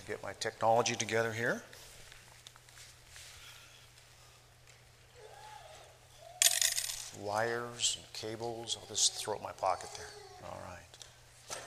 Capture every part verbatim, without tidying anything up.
get my technology together here. Wires and cables. I'll just throw it in my pocket there. All right.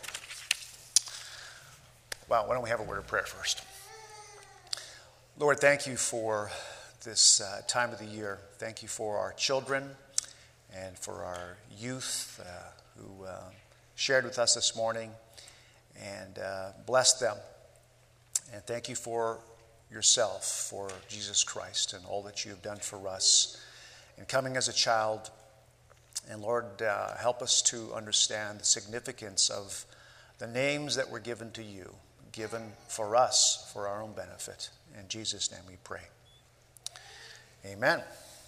Well, why don't we have a word of prayer first? Lord, thank you for this uh, time of the year. Thank you for our children and for our youth uh, who uh, shared with us this morning. And uh, bless them. And thank you for yourself, for Jesus Christ, and all that you have done for us in coming as a child. And Lord, uh, help us to understand the significance of the names that were given to you, given for us, for our own benefit. In Jesus' name we pray. Amen.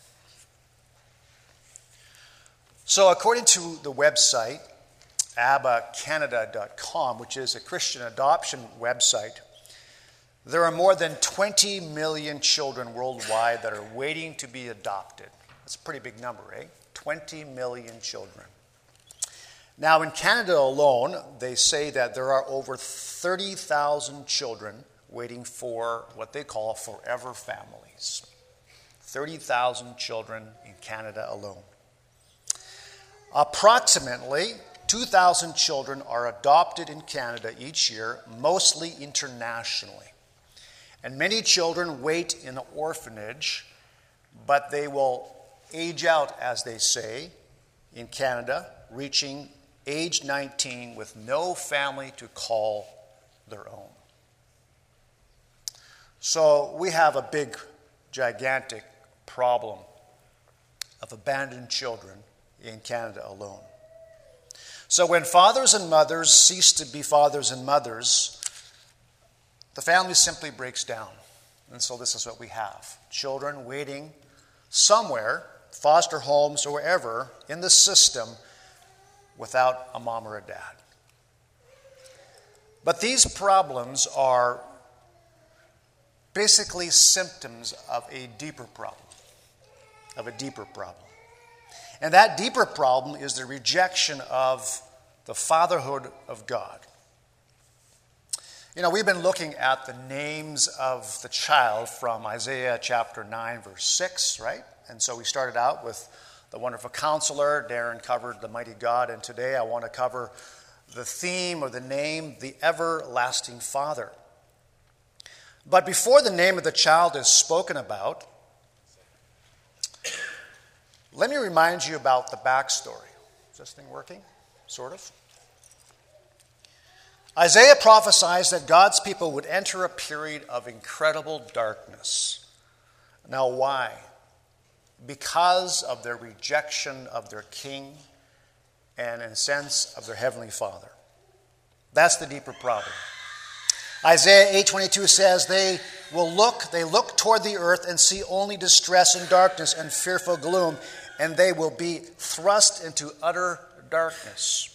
So according to the website, abba canada dot com, which is a Christian adoption website, there are more than twenty million children worldwide that are waiting to be adopted. That's a pretty big number, eh? twenty million children. Now, in Canada alone, they say that there are over thirty thousand children waiting for what they call forever families. thirty thousand children in Canada alone. Approximately two thousand children are adopted in Canada each year, mostly internationally. And many children wait in the orphanage, but they will age out, as they say, in Canada, reaching age nineteen with no family to call their own. So we have a big, gigantic problem of abandoned children in Canada alone. So when fathers and mothers cease to be fathers and mothers, the family simply breaks down. And so this is what we have. Children waiting somewhere, foster homes or wherever, in the system without a mom or a dad. But these problems are basically symptoms of a deeper problem, of a deeper problem. And that deeper problem is the rejection of the fatherhood of God. You know, we've been looking at the names of the child from Isaiah chapter nine, verse six, right? And so we started out with the wonderful counselor. Darren covered the mighty God. And today I want to cover the theme or the name, the everlasting Father. But before the name of the child is spoken about, let me remind you about the backstory. Is this thing working? Sort of. Isaiah prophesies that God's people would enter a period of incredible darkness. Now, why? Because of their rejection of their king and, in a sense, of their heavenly Father. That's the deeper problem. Isaiah eight twenty-two says, they will look, they look toward the earth and see only distress and darkness and fearful gloom, and they will be thrust into utter darkness.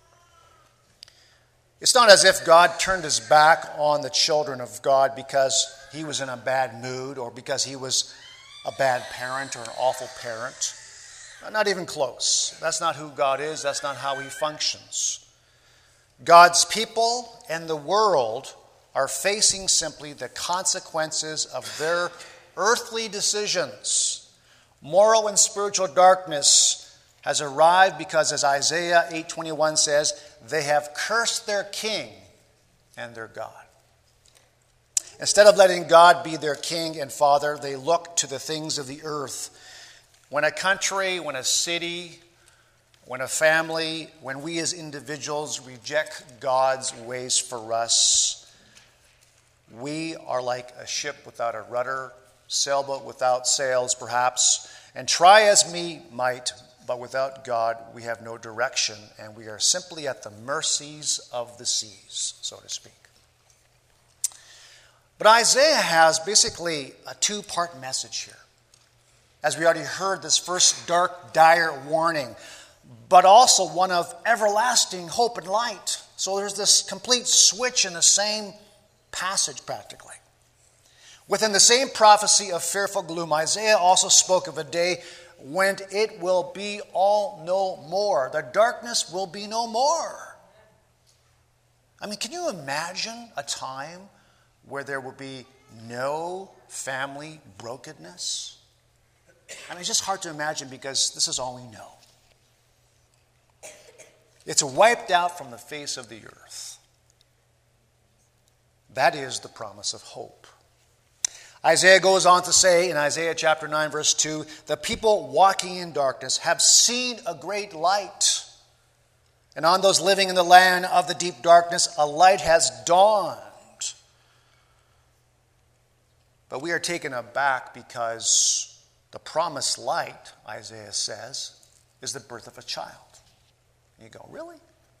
It's not as if God turned his back on the children of God because he was in a bad mood or because he was a bad parent or an awful parent. Not even close. That's not who God is. That's not how he functions. God's people and the world are facing simply the consequences of their earthly decisions. Moral and spiritual darkness has arrived because, as Isaiah eight twenty-one says, they have cursed their king and their God. Instead of letting God be their king and father, they look to the things of the earth. When a country, when a city, when a family, when we as individuals reject God's ways for us, we are like a ship without a rudder, sailboat without sails perhaps, and try as we might, but without God we have no direction, and we are simply at the mercies of the seas, so to speak. But Isaiah has basically a two-part message here. As we already heard, this first dark, dire warning, but also one of everlasting hope and light. So there's this complete switch in the same passage practically. Within the same prophecy of fearful gloom, Isaiah also spoke of a day when it will be all no more. The darkness will be no more. I mean, can you imagine a time where there will be no family brokenness? I mean, it's just hard to imagine because this is all we know. It's wiped out from the face of the earth. That is the promise of hope. Isaiah goes on to say in Isaiah chapter nine, verse two, the people walking in darkness have seen a great light. And on those living in the land of the deep darkness, a light has dawned. But we are taken aback because the promised light, Isaiah says, is the birth of a child. And you go, really?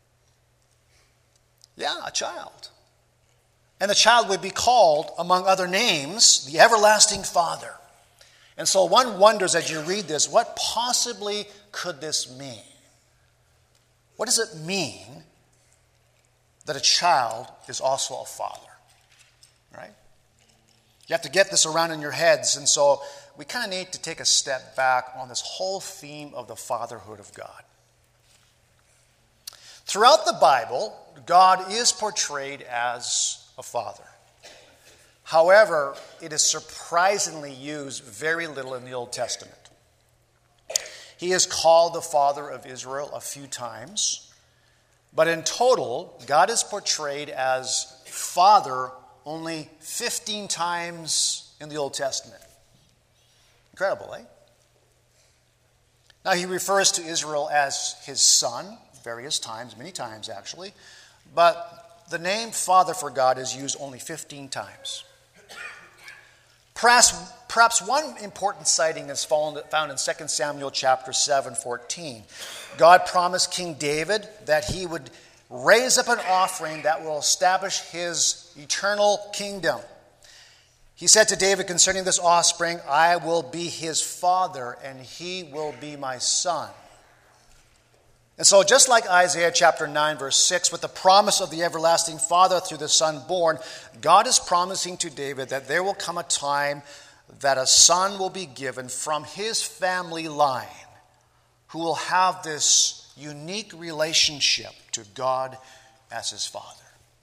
Yeah, a child. And the child would be called, among other names, the Everlasting Father. And so one wonders as you read this, what possibly could this mean? What does it mean that a child is also a father? Right? You have to get this around in your heads. And so we kind of need to take a step back on this whole theme of the fatherhood of God. Throughout the Bible, God is portrayed as a father. However, it is surprisingly used very little in the Old Testament. He is called the father of Israel a few times, but in total, God is portrayed as father only fifteen times in the Old Testament. Incredible, eh? Now, he refers to Israel as his son various times, many times actually, but the name Father for God is used only fifteen times. Perhaps, perhaps one important sighting is found, found in Second Samuel chapter seven, fourteen. God promised King David that he would raise up an offering that will establish his eternal kingdom. He said to David concerning this offspring, I will be his father and he will be my son. And so just like Isaiah chapter nine, verse six, with the promise of the everlasting Father through the Son born, God is promising to David that there will come a time that a son will be given from his family line who will have this unique relationship to God as his Father.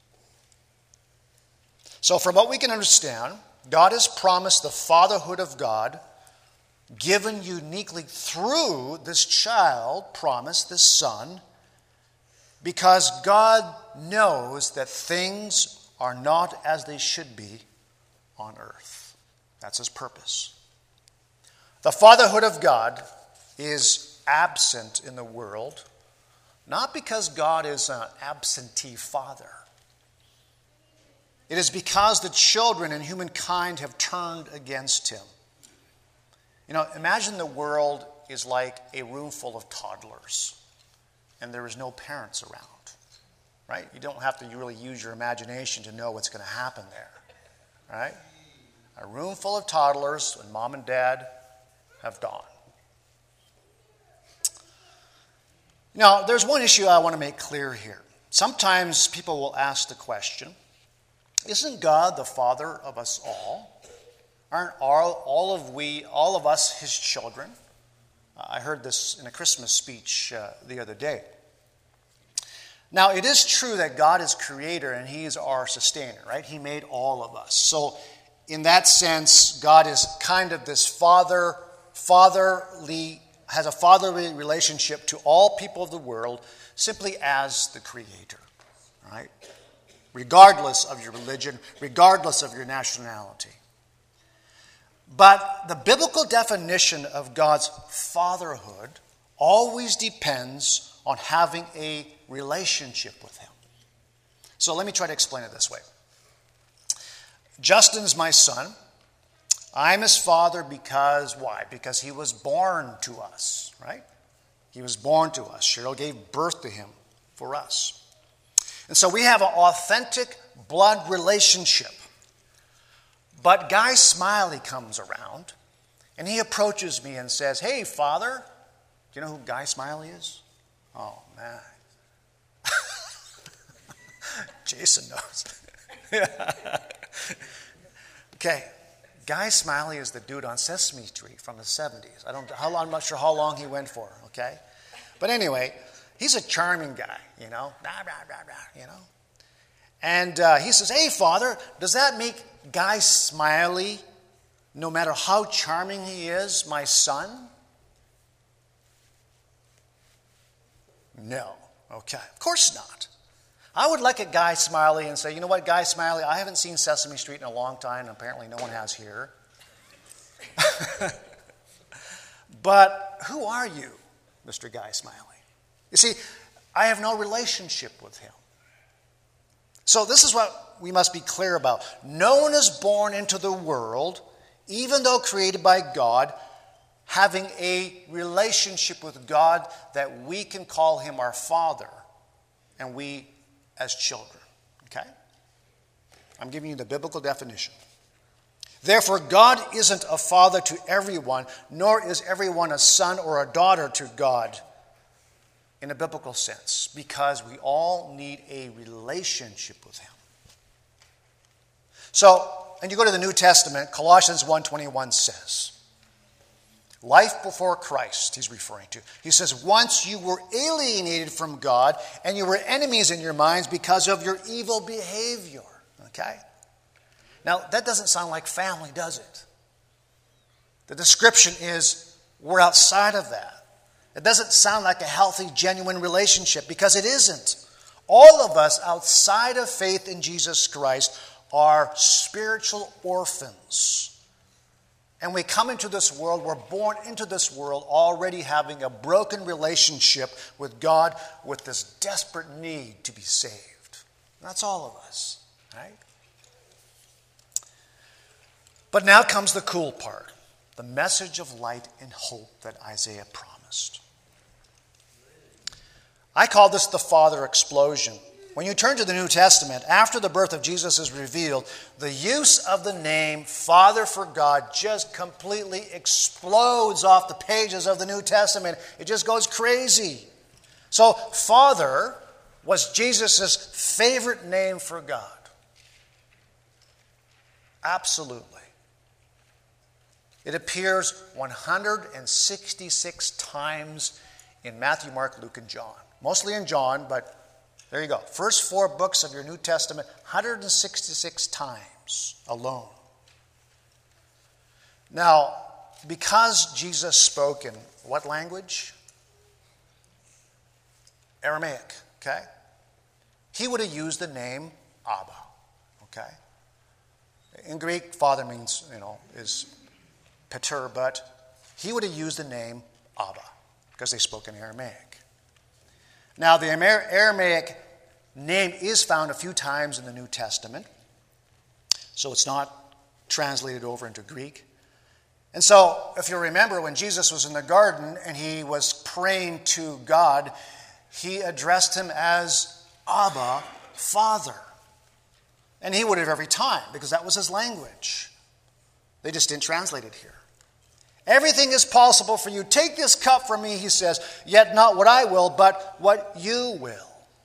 So from what we can understand, God has promised the fatherhood of God given uniquely through this child promised, this son, because God knows that things are not as they should be on earth. That's his purpose. The fatherhood of God is absent in the world, not because God is an absentee father. It is because the children and humankind have turned against him. You know, imagine the world is like a room full of toddlers and there is no parents around, right? You don't have to really use your imagination to know what's going to happen there, right? A room full of toddlers and mom and dad have gone. Now, there's one issue I want to make clear here. Sometimes people will ask the question, isn't God the Father of us all? Aren't all, all of we, all of us, his children? Uh, I heard this in a Christmas speech uh, the other day. Now, it is true that God is creator and he is our sustainer, right? He made all of us. So, in that sense, God is kind of this father, fatherly, has a fatherly relationship to all people of the world simply as the creator, right? Regardless of your religion, regardless of your nationality. But the biblical definition of God's fatherhood always depends on having a relationship with him. So let me try to explain it this way. Justin's my son. I'm his father because, why? Because he was born to us, right? He was born to us. Cheryl gave birth to him for us. And so we have an authentic blood relationship. But Guy Smiley comes around, and he approaches me and says, hey, Father, do you know who Guy Smiley is? Oh, man. Jason knows. Okay, Guy Smiley is the dude on Sesame Street from the seventies. I don't, how long, I'm not sure how long he went for, okay? But anyway, he's a charming guy, you know, blah, blah, blah, blah, you know. And uh, he says, hey, Father, does that make Guy Smiley, no matter how charming he is, my son? No. Okay. Of course not. I would look at Guy Smiley and say, you know what, Guy Smiley, I haven't seen Sesame Street in a long time, and apparently no one has here. But who are you, Mister Guy Smiley? You see, I have no relationship with him. So this is what we must be clear about. No one is born into the world, even though created by God, having a relationship with God that we can call him our Father, and we as children. Okay? I'm giving you the biblical definition. Therefore, God isn't a father to everyone, nor is everyone a son or a daughter to God in a biblical sense, because we all need a relationship with him. So, and you go to the New Testament, Colossians one twenty-one says, life before Christ, he's referring to. He says, once you were alienated from God and you were enemies in your minds because of your evil behavior. Okay? Now, that doesn't sound like family, does it? The description is we're outside of that. It doesn't sound like a healthy, genuine relationship, because it isn't. All of us outside of faith in Jesus Christ are spiritual orphans. And we come into this world, we're born into this world already having a broken relationship with God, with this desperate need to be saved. That's all of us, right? But now comes the cool part, the message of light and hope that Isaiah promised. I call this the Father explosion. When you turn to the New Testament, after the birth of Jesus is revealed, the use of the name Father for God just completely explodes off the pages of the New Testament. It just goes crazy. So, Father was Jesus' favorite name for God. Absolutely. It appears one hundred sixty-six times in Matthew, Mark, Luke, and John. Mostly in John, but there you go. First four books of your New Testament, one hundred sixty-six times alone. Now, because Jesus spoke in what language? Aramaic, okay? He would have used the name Abba, okay? In Greek, father means, you know, is Pater, but he would have used the name Abba because they spoke in Aramaic. Now, the Aramaic name is found a few times in the New Testament, so it's not translated over into Greek. And so, if you remember, when Jesus was in the garden and he was praying to God, he addressed him as Abba, Father. And he would have every time, because that was his language. They just didn't translate it here. Everything is possible for you. Take this cup from me, he says, yet not what I will, but what you will.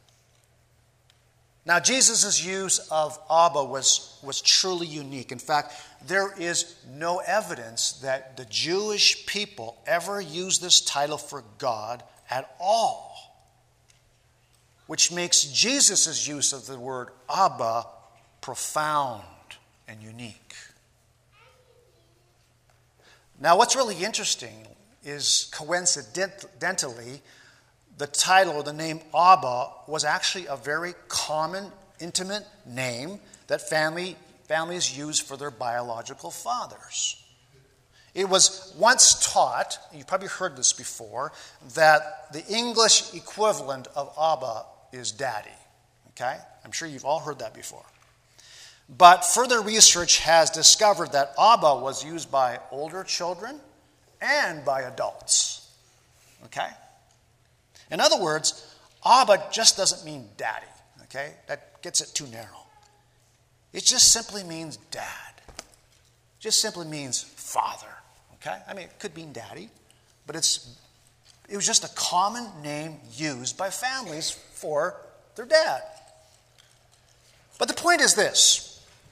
Now, Jesus' use of Abba was, was truly unique. In fact, there is no evidence that the Jewish people ever used this title for God at all, which makes Jesus' use of the word Abba profound and unique. Now, what's really interesting is, coincidentally, the title or the name Abba was actually a very common, intimate name that family, families use for their biological fathers. It was once taught, you've probably heard this before, that the English equivalent of Abba is daddy. Okay? I'm sure you've all heard that before. But further research has discovered that Abba was used by older children and by adults. Okay? In other words, Abba just doesn't mean daddy. Okay? That gets it too narrow. It just simply means dad. It just simply means father. Okay? I mean, it could mean daddy, but it's it was just a common name used by families for their dad. But the point is this.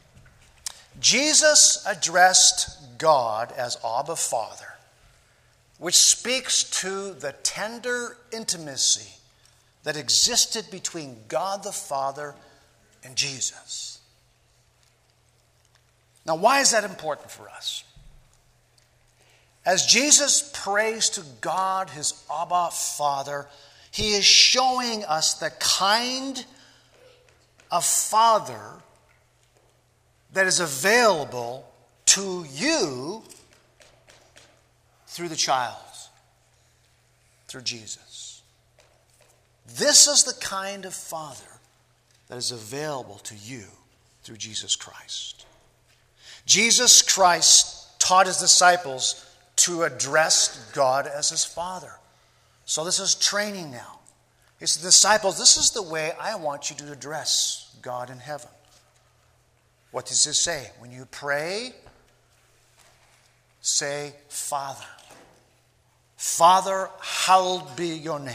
Jesus addressed God as Abba Father, which speaks to the tender intimacy that existed between God the Father in Jesus. Now, why is that important for us? As Jesus prays to God, his Abba Father, he is showing us the kind of Father that is available to you through the child, through Jesus. This is the kind of Father that is available to you through Jesus Christ. Jesus Christ taught his disciples to address God as his Father. So this is training now. He said, disciples, this is the way I want you to address God in heaven. What does it say? When you pray, say, Father. Father, hallowed be your name.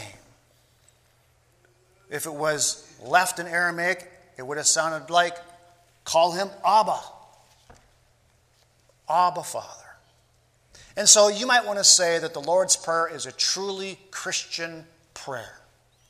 If it was left in Aramaic, it would have sounded like, call him Abba. Abba, Father. And so you might want to say that the Lord's Prayer is a truly Christian prayer.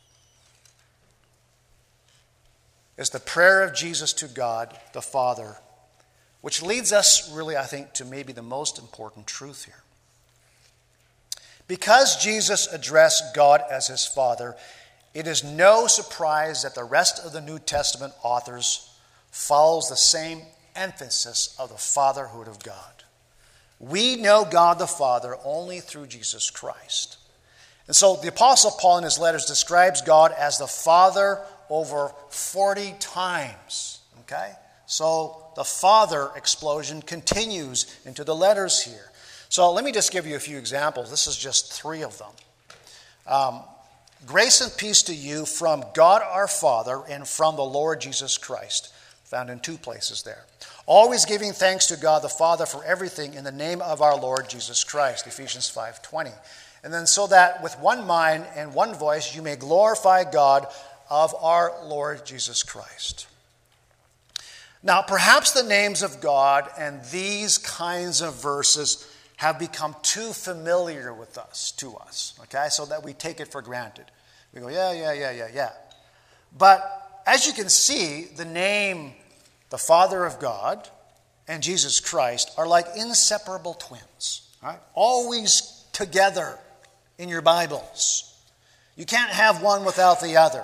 It's the prayer of Jesus to God, the Father, which leads us really, I think, to maybe the most important truth here. Because Jesus addressed God as his Father, it is no surprise that the rest of the New Testament authors follows the same emphasis of the fatherhood of God. We know God the Father only through Jesus Christ. And so the Apostle Paul in his letters describes God as the Father over forty times. Okay? So the Father explosion continues into the letters here. So let me just give you a few examples. This is just three of them. Um, Grace and peace to you from God our Father and from the Lord Jesus Christ. Found in two places there. Always giving thanks to God the Father for everything in the name of our Lord Jesus Christ. Ephesians five twenty. And then so that with one mind and one voice you may glorify God of our Lord Jesus Christ. Now perhaps the names of God and these kinds of verses have become too familiar with us, to us, okay, so that we take it for granted. We go, yeah, yeah, yeah, yeah, yeah. But as you can see, the name, the Father of God and Jesus Christ are like inseparable twins, right? Always together in your Bibles. You can't have one without the other.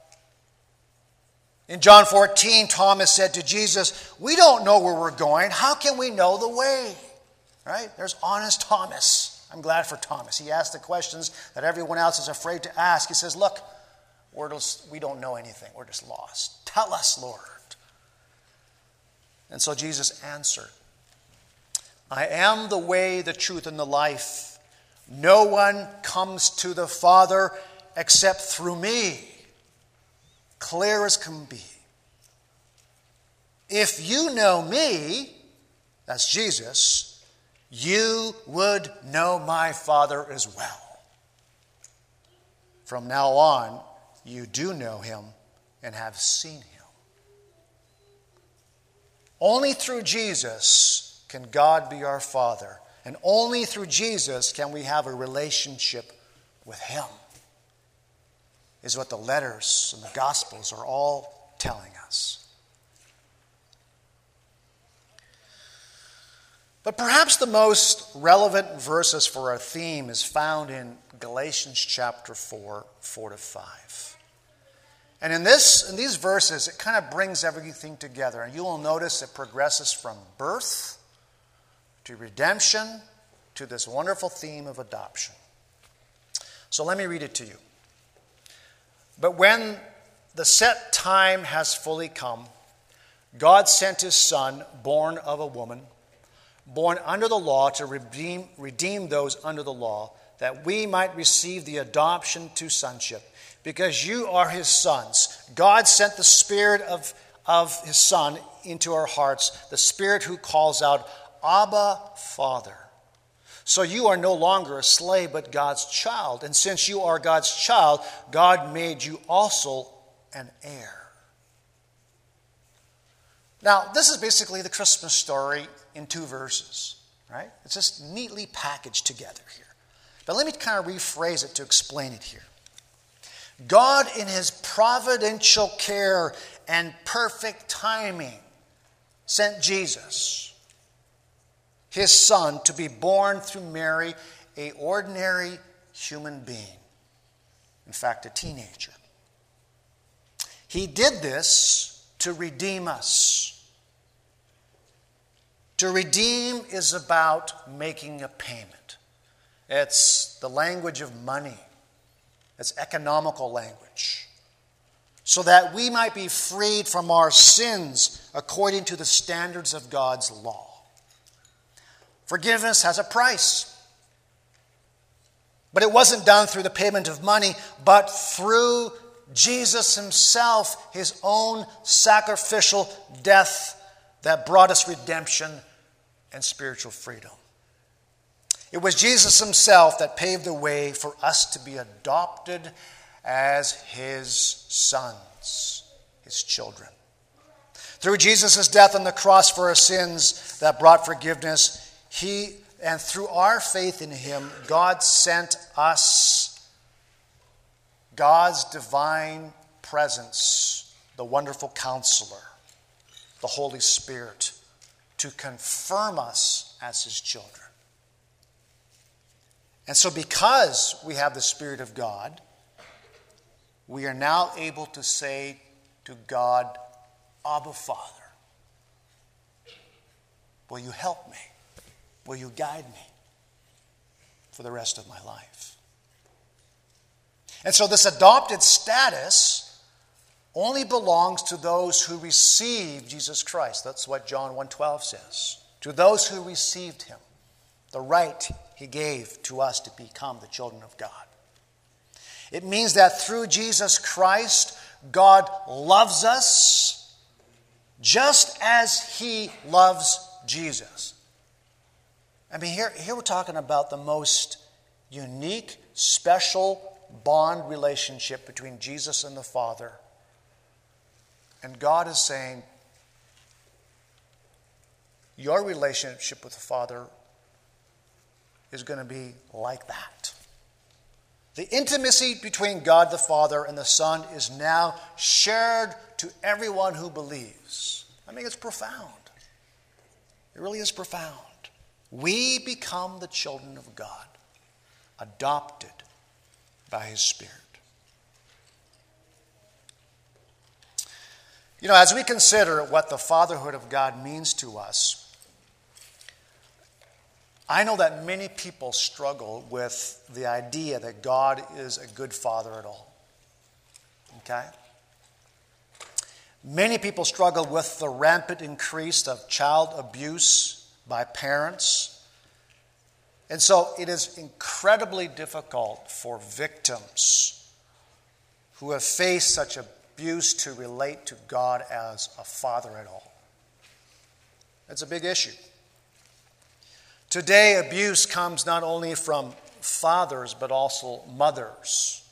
In John fourteen, Thomas said to Jesus, we don't know where we're going. How can we know the way? Right? There's honest Thomas. I'm glad for Thomas. He asked the questions that everyone else is afraid to ask. He says, look, we're just, we don't know anything. We're just lost. Tell us, Lord. And so Jesus answered, I am the way, the truth, and the life. No one comes to the Father except through me. Clear as can be. If you know me, that's Jesus, you would know my Father as well. From now on, you do know him and have seen him. Only through Jesus can God be our Father. And only through Jesus can we have a relationship with him. Is what the letters and the Gospels are all telling us. But perhaps the most relevant verses for our theme is found in Galatians chapter four, four to five. And in this, in these verses, it kind of brings everything together. And you will notice it progresses from birth to redemption to this wonderful theme of adoption. So let me read it to you. But when the set time has fully come, God sent his Son, born of a woman, born under the law, to redeem, redeem those under the law, that we might receive the adoption to sonship. Because you are his sons. God sent the Spirit of, of his Son into our hearts, the Spirit who calls out, Abba, Father. So you are no longer a slave, but God's child. And since you are God's child, God made you also an heir. Now, this is basically the Christmas story in two verses, right? It's just neatly packaged together here. But let me kind of rephrase it to explain it here. God, in his providential care and perfect timing sent Jesus, his son, to be born through Mary, an ordinary human being. In fact, a teenager. He did this to redeem us. To redeem is about making a payment. It's the language of money. It's economical language. So that we might be freed from our sins according to the standards of God's law. Forgiveness has a price. But it wasn't done through the payment of money, but through Jesus himself, his own sacrificial death that brought us redemption and spiritual freedom. It was Jesus himself that paved the way for us to be adopted as his sons, his children. Through Jesus' death on the cross for our sins that brought forgiveness, he and through our faith in him, God sent us God's divine presence, the wonderful counselor, the Holy Spirit, to confirm us as his children. And so because we have the Spirit of God, we are now able to say to God, Abba, Father, will you help me? Will you guide me for the rest of my life? And so this adopted status only belongs to those who receive Jesus Christ. That's what John one twelve says. To those who received him, the right he gave to us to become the children of God. It means that through Jesus Christ, God loves us just as he loves Jesus. I mean, here, here we're talking about the most unique, special bond relationship between Jesus and the Father. And God is saying, your relationship with the Father is going to be like that. The intimacy between God the Father and the Son is now shared to everyone who believes. I mean, it's profound. It really is profound. We become the children of God, adopted by his Spirit. You know, as we consider what the fatherhood of God means to us, I know that many people struggle with the idea that God is a good father at all. Okay? Many people struggle with the rampant increase of child abuse by parents. And so it is incredibly difficult for victims who have faced such abuse to relate to God as a father at all. It's a big issue. Today, abuse comes not only from fathers, but also mothers.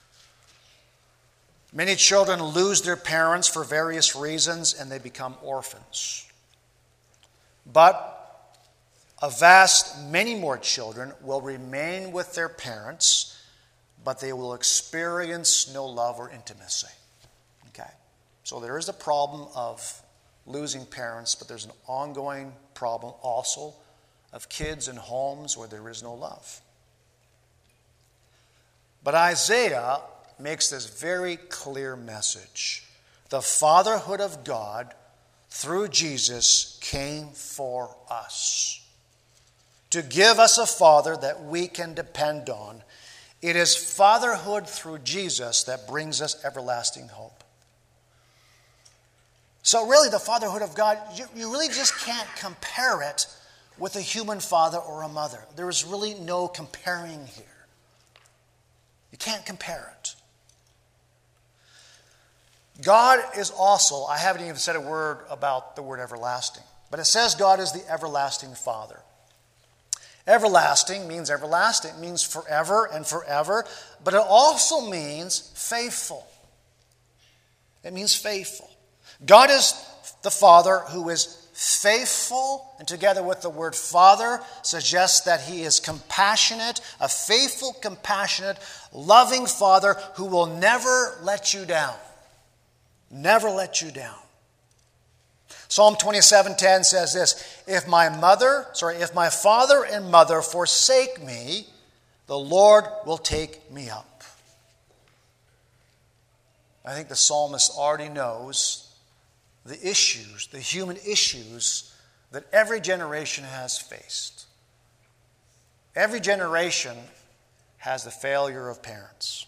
Many children lose their parents for various reasons, and they become orphans. But a vast many more children will remain with their parents, but they will experience no love or intimacy. Okay? So there is a problem of losing parents, but there's an ongoing problem also of kids in homes where there is no love. But Isaiah makes this very clear message. The fatherhood of God through Jesus came for us, to give us a father that we can depend on. It is fatherhood through Jesus that brings us everlasting hope. So really, the fatherhood of God, you, you really just can't compare it with a human father or a mother. There is really no comparing here. You can't compare it. God is also, I haven't even said a word about the word everlasting, but it says God is the everlasting Father. Everlasting means everlasting. It means forever and forever, but it also means faithful. It means faithful. God is the Father who is faithful, and together with the word Father suggests that he is compassionate, a faithful, compassionate, loving Father who will never let you down. never let you down. Psalm twenty-seven ten says this, if my mother, sorry, if my father and mother forsake me, the Lord will take me up. I think the psalmist already knows the issues, the human issues that every generation has faced. Every generation has the failure of parents.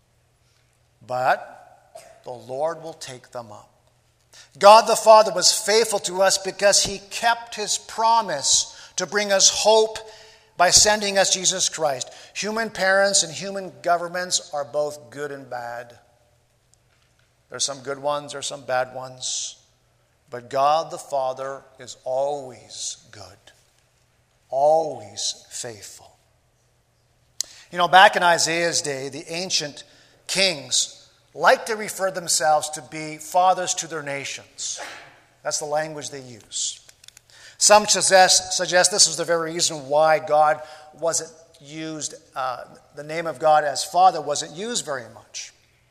But the Lord will take them up. God the Father was faithful to us because he kept his promise to bring us hope by sending us Jesus Christ. Human parents and human governments are both good and bad. There's some good ones, there's some bad ones. But God the Father is always good, always faithful. You know, back in Isaiah's day, the ancient kings liked to refer themselves to be fathers to their nations. That's the language they use. Some suggest, suggest this is the very reason why God wasn't used, uh, the name of God as Father wasn't used very much.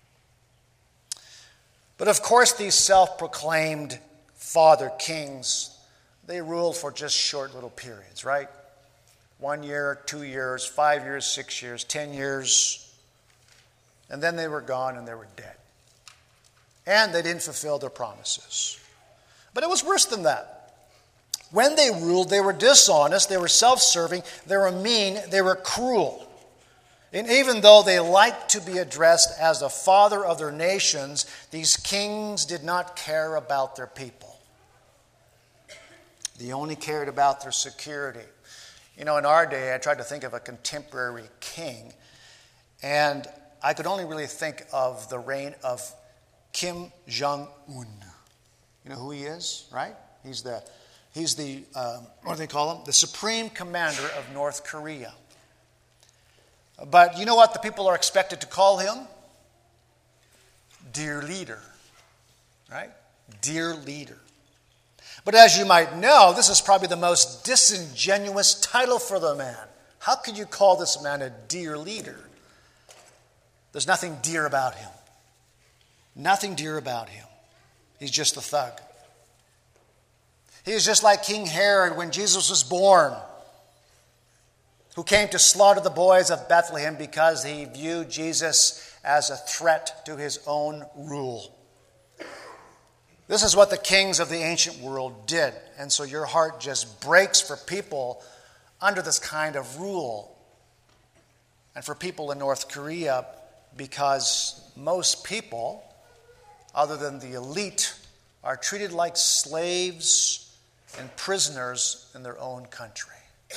But of course, these self-proclaimed father kings, they ruled for just short little periods, right? One year, two years, five years, six years, ten years. And then they were gone and they were dead. And they didn't fulfill their promises. But it was worse than that. When they ruled, they were dishonest, they were self-serving, they were mean, they were cruel. And even though they liked to be addressed as the father of their nations, these kings did not care about their people. They only cared about their security. You know, in our day, I tried to think of a contemporary king, and I could only really think of the reign of Kim Jong-un. You know who he is, right? He's the, he's the um, what do they call him? The supreme commander of North Korea. But you know what the people are expected to call him? Dear leader, right? Dear leader. But as you might know, this is probably the most disingenuous title for the man. How could you call this man a dear leader? There's nothing dear about him. Nothing dear about him. He's just a thug. He is just like King Herod when Jesus was born, who came to slaughter the boys of Bethlehem because he viewed Jesus as a threat to his own rule. This is what the kings of the ancient world did. And so your heart just breaks for people under this kind of rule. And for people in North Korea, because most people, other than the elite, are treated like slaves and prisoners in their own country.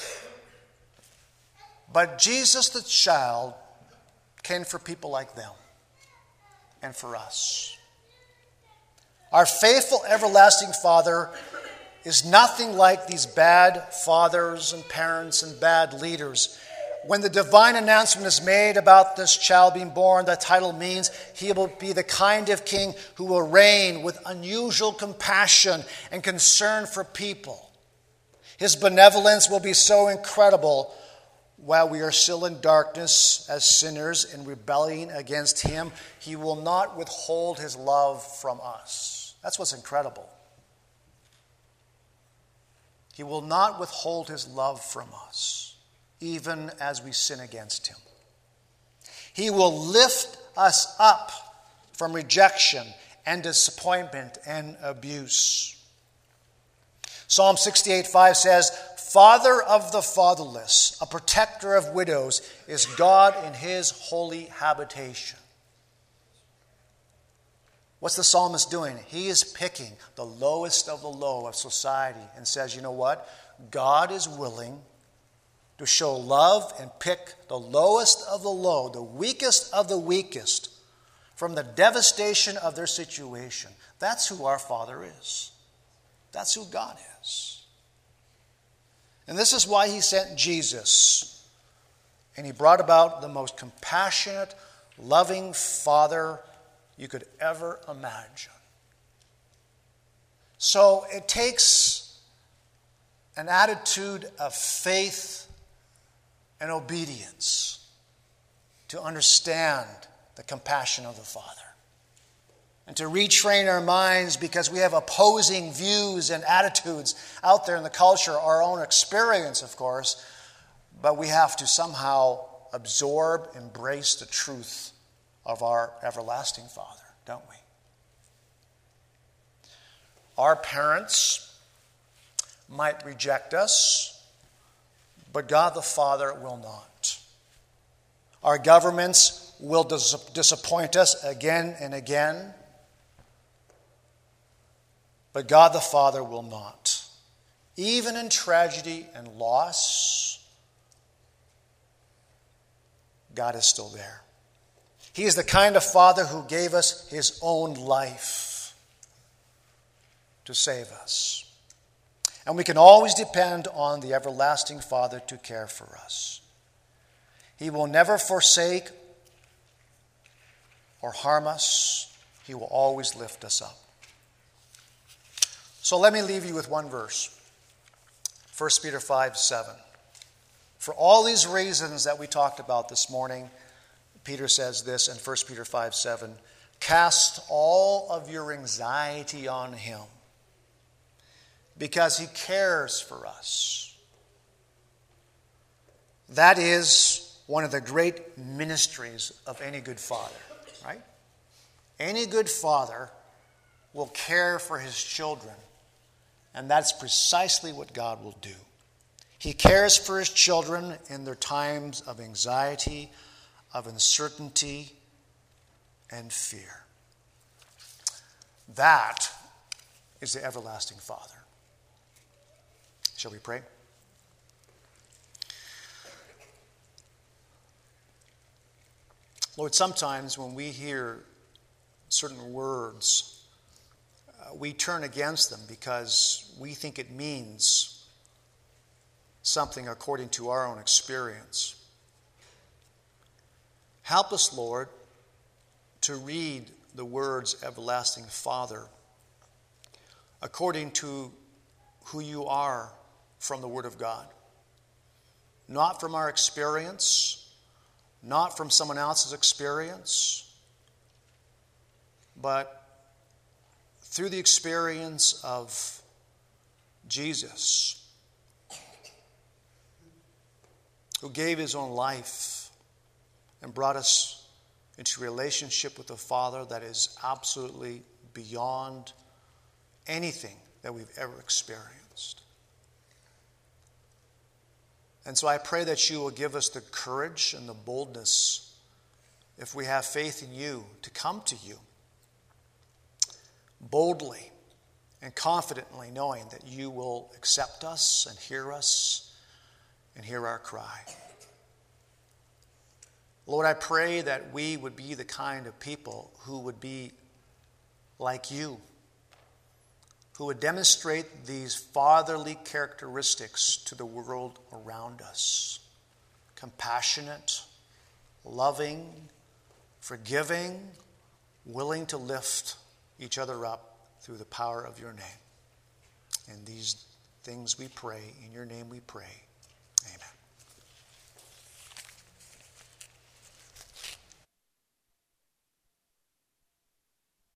But Jesus the child came for people like them and for us. Our faithful, everlasting Father is nothing like these bad fathers and parents and bad leaders. When the divine announcement is made about this child being born, the title means he will be the kind of king who will reign with unusual compassion and concern for people. His benevolence will be so incredible while we are still in darkness as sinners and rebelling against him. He will not withhold his love from us. That's what's incredible. He will not withhold his love from us, even as we sin against him. He will lift us up from rejection and disappointment and abuse. Psalm sixty-eight five says, Father of the fatherless, a protector of widows, is God in his holy habitation. What's the psalmist doing? He is picking the lowest of the low of society and says, you know what? God is willing to show love and pick the lowest of the low, the weakest of the weakest, from the devastation of their situation. That's who our Father is. That's who God is. And this is why he sent Jesus. And he brought about the most compassionate, loving Father you could ever imagine. So it takes an attitude of faith and obedience to understand the compassion of the Father. and to retrain our minds because we have opposing views and attitudes out there in the culture, our own experience, of course, but we have to somehow absorb, embrace the truth of our everlasting Father, don't we? Our parents might reject us, but God the Father will not. Our governments will dis- disappoint us again and again, but God the Father will not. Even in tragedy and loss, God is still there. He is the kind of Father who gave us his own life to save us. And we can always depend on the everlasting Father to care for us. He will never forsake or harm us. He will always lift us up. So let me leave you with one verse. First Peter five seven. For all these reasons that we talked about this morning, Peter says this in First Peter five seven, cast all of your anxiety on him, because he cares for us. That is one of the great ministries of any good father, right? Any good father will care for his children, and that's precisely what God will do. He cares for his children in their times of anxiety, of uncertainty, and fear. That is the everlasting Father. Shall we pray? Lord, sometimes when we hear certain words, uh, we turn against them because we think it means something according to our own experience. Help us, Lord, to read the words everlasting Father according to who you are from the Word of God. Not from our experience, not from someone else's experience, but through the experience of Jesus, who gave his own life and brought us into a relationship with the Father that is absolutely beyond anything that we've ever experienced. And so I pray that you will give us the courage and the boldness, if we have faith in you, to come to you boldly and confidently, knowing that you will accept us and hear us and hear our cry. Lord, I pray that we would be the kind of people who would be like you, who would demonstrate these fatherly characteristics to the world around us. Compassionate, loving, forgiving, willing to lift each other up through the power of your name. And these things we pray, in your name we pray.